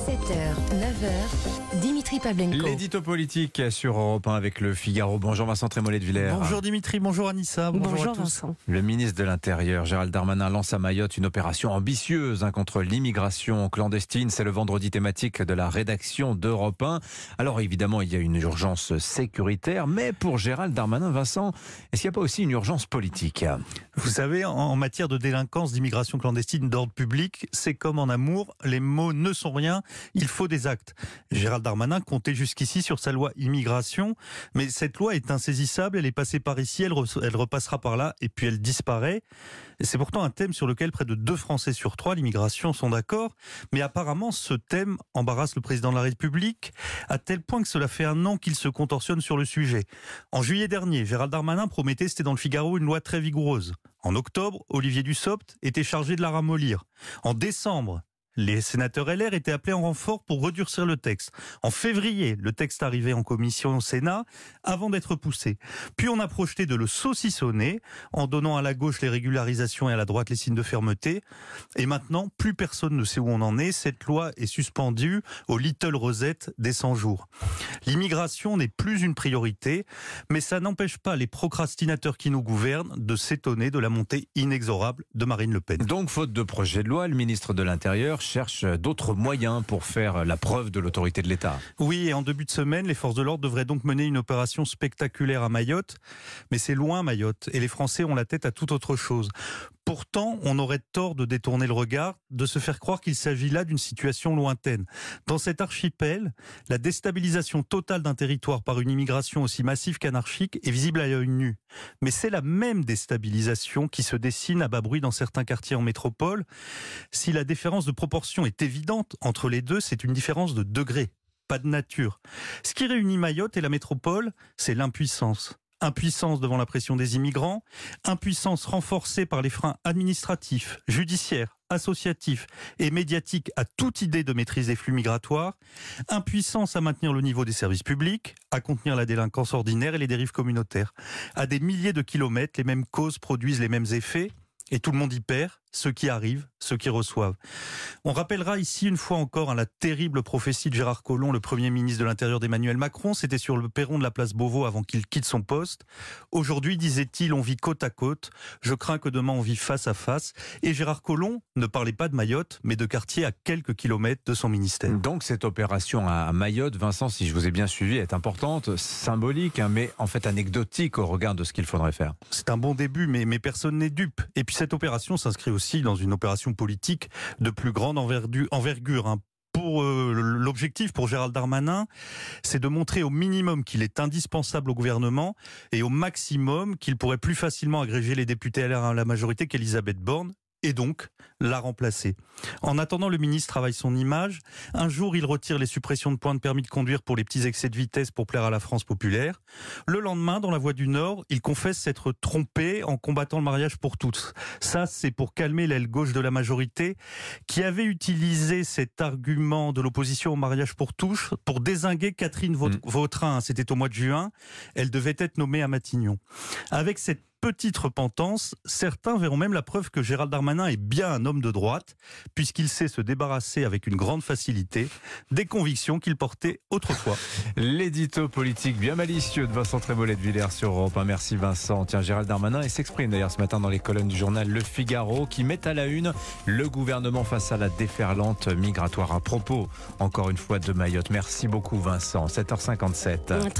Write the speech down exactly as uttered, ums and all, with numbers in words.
sept heures, neuf heures, Dimitri Pavlenko. L'édito politique sur Europe un avec le Figaro. Bonjour Vincent Trémollet de Villers. Bonjour Dimitri, bonjour Anissa, bonjour, Bonjour à tous. Vincent. Le ministre de l'Intérieur, Gérald Darmanin, lance à Mayotte une opération ambitieuse hein, contre l'immigration clandestine. C'est le vendredi thématique de la rédaction d'Europe un. Alors évidemment, il y a une urgence sécuritaire, mais pour Gérald Darmanin, Vincent, est-ce qu'il n'y a pas aussi une urgence politique ? Vous savez, en matière de délinquance, d'immigration clandestine, d'ordre public, c'est comme en amour, les mots ne sont rien, il faut des actes. Gérald Darmanin comptait jusqu'ici sur sa loi immigration, mais cette loi est insaisissable, elle est passée par ici, elle, re- elle repassera par là, et puis elle disparaît. Et c'est pourtant un thème sur lequel près de deux Français sur trois, l'immigration, sont d'accord, mais apparemment ce thème embarrasse le président de la République, à tel point que cela fait un an qu'il se contorsionne sur le sujet. En juillet dernier, Gérald Darmanin promettait, c'était dans le Figaro, une loi très vigoureuse. En octobre, Olivier Dussopt était chargé de la ramollir. En décembre, les sénateurs L R étaient appelés en renfort pour redurcir le texte. En février, le texte arrivait en commission au Sénat avant d'être poussé. Puis on a projeté de le saucissonner en donnant à la gauche les régularisations et à la droite les signes de fermeté. Et maintenant, plus personne ne sait où on en est. Cette loi est suspendue au Little Rosette des cent jours. L'immigration n'est plus une priorité, mais ça n'empêche pas les procrastinateurs qui nous gouvernent de s'étonner de la montée inexorable de Marine Le Pen. Donc, faute de projet de loi, le ministre de l'Intérieur cherche d'autres moyens pour faire la preuve de l'autorité de l'État. Oui, et en début de semaine, les forces de l'ordre devraient donc mener une opération spectaculaire à Mayotte. Mais c'est loin Mayotte, et les Français ont la tête à toute autre chose. Pourtant, on aurait tort de détourner le regard, de se faire croire qu'il s'agit là d'une situation lointaine. Dans cet archipel, la déstabilisation totale d'un territoire par une immigration aussi massive qu'anarchique est visible à l'œil nu. Mais c'est la même déstabilisation qui se dessine à bas bruit dans certains quartiers en métropole. Si la différence de proportion est évidente entre les deux, c'est une différence de degré, pas de nature. Ce qui réunit Mayotte et la métropole, c'est l'impuissance. Impuissance devant la pression des immigrants, impuissance renforcée par les freins administratifs, judiciaires, associatifs et médiatiques à toute idée de maîtrise des flux migratoires, impuissance à maintenir le niveau des services publics, à contenir la délinquance ordinaire et les dérives communautaires. À des milliers de kilomètres, les mêmes causes produisent les mêmes effets et tout le monde y perd, ceux qui arrivent, ceux qui reçoivent. On rappellera ici une fois encore hein, la terrible prophétie de Gérard Collomb, le Premier ministre de l'Intérieur d'Emmanuel Macron. C'était sur le perron de la place Beauvau avant qu'il quitte son poste. Aujourd'hui, disait-il, on vit côte à côte. Je crains que demain on vit face à face. Et Gérard Collomb ne parlait pas de Mayotte, mais de quartiers à quelques kilomètres de son ministère. Donc cette opération à Mayotte, Vincent, si je vous ai bien suivi, est importante, symbolique, hein, mais en fait anecdotique au regard de ce qu'il faudrait faire. C'est un bon début, mais, mais personne n'est dupe. Et puis cette opération s'inscrit aussi dans une opération politique de plus grande envergure. envergure hein. Pour euh, l'objectif pour Gérald Darmanin, c'est de montrer au minimum qu'il est indispensable au gouvernement et au maximum qu'il pourrait plus facilement agréger les députés L R à la majorité qu'Elisabeth Borne, et donc la remplacer. En attendant, le ministre travaille son image. Un jour, il retire les suppressions de points de permis de conduire pour les petits excès de vitesse pour plaire à la France populaire. Le lendemain, dans la Voix du Nord, il confesse s'être trompé en combattant le mariage pour tous. Ça, c'est pour calmer l'aile gauche de la majorité qui avait utilisé cet argument de l'opposition au mariage pour tous pour dézinguer Catherine Vautrin. C'était au mois de juin. Elle devait être nommée à Matignon. Avec cette petite repentance, certains verront même la preuve que Gérald Darmanin est bien un homme de droite, puisqu'il sait se débarrasser avec une grande facilité des convictions qu'il portait autrefois. L'édito politique bien malicieux de Vincent Trémollet de Villers sur Europe un. Merci Vincent. Tiens, Gérald Darmanin, il s'exprime d'ailleurs ce matin dans les colonnes du journal Le Figaro, qui met à la une le gouvernement face à la déferlante migratoire. À propos, encore une fois, de Mayotte. Merci beaucoup Vincent. sept heures cinquante-sept.